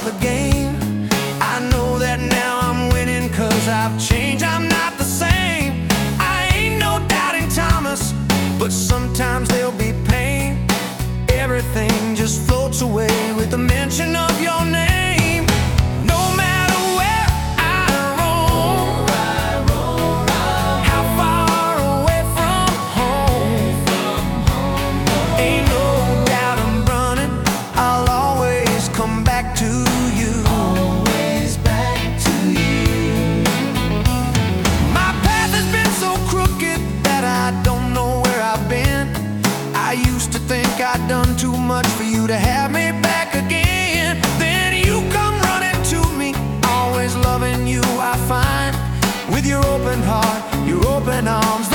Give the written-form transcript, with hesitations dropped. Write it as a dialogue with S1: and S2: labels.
S1: the game. I know that now I'm winning, 'cause I've changed, I'm not the same. I ain't no doubting Thomas, but sometimes there'll be pain. Everything just floats away with the mention of your name. No matter where I roam, how far away from home, ain't no doubt I'm running, I'll always come back to you. Always back to you. My path has been so crooked that I don't know where I've been. I used to think I'd done too much for you to have me back again. Then you come running to me, always loving you I find. With your open heart, your open arms,